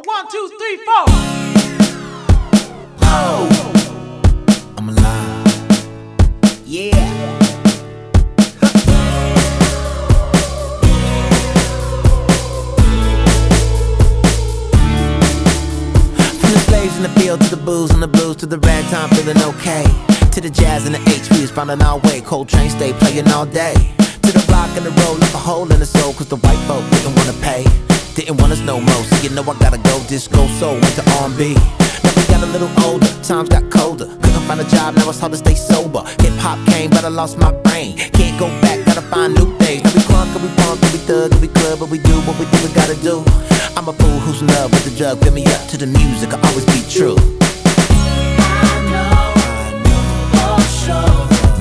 1, 2, 3, 4. Oh, I'm alive. Yeah. From the slaves in the field to the booze and the blues to the ragtime feeling okay. To the jazz and the HV is finding our way. Coltrane stay playing all day. To the rock and the roll, left a hole in the soul, cause the white folk didn't wanna pay. Didn't want us no more, so you know I gotta go disco soul, went to R&B. Now we got a little older, times got colder. Couldn't find a job, now it's hard to stay sober. Hip hop came, but I lost my brain. Can't go back, gotta find new things. Now we crunk, and we punk, and we thug, and we club, but we do what we do, we gotta do. I'm a fool who's in love with the drug, fill me up to the music, I'll always be true. I know for sure.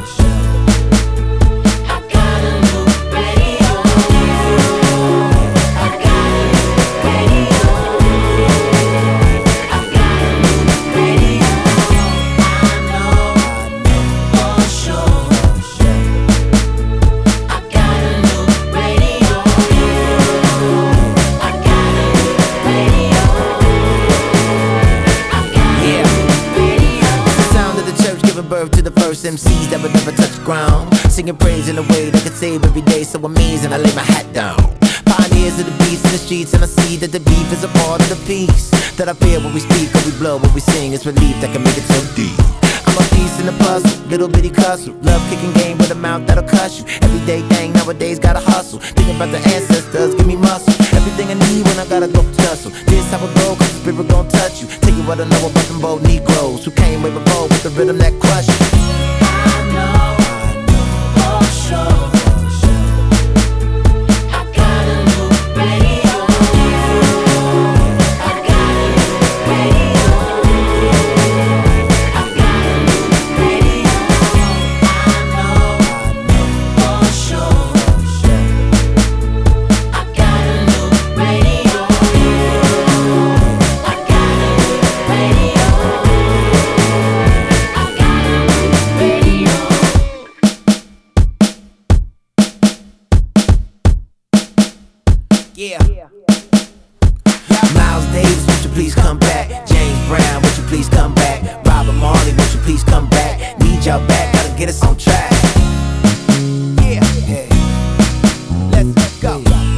To the first MCs that would never touch ground, singing praise in a way that could save every day, so amazing I lay my hat down. Pioneers of the beats in the streets, and I see that the beef is a part of the piece that I feel when we speak, when we blow, when we sing. It's relief that can make it so deep. I'm a piece in the puzzle, little bitty cussle. Love kicking game with a mouth that'll cuss you. Everyday thing nowadays gotta hustle. Thinking about the ancestors, give me muscle. Everything I need when I gotta go tussle. This how it go, cause the spirit gon' touch you. Tell you what I know about them bold Negroes who came way before with the rhythm that crush you. I know for sure. Yeah. Miles Davis, won't you please come back? James Brown, won't you please come back? Robert Marley, won't you please come back? Need y'all back, gotta get us on track. Yeah, yeah. Let's go.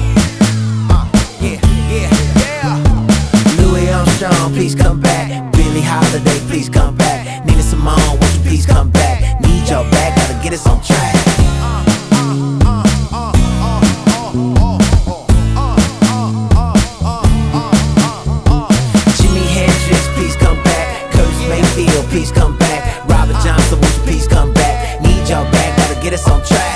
Louis Armstrong, please come back. Billie Holiday, please come back. Nina Simone, won't you please come back? Need y'all back, gotta get us on track. Please come back. Robert Johnson, won't you please come back? Need y'all back, gotta get us on track.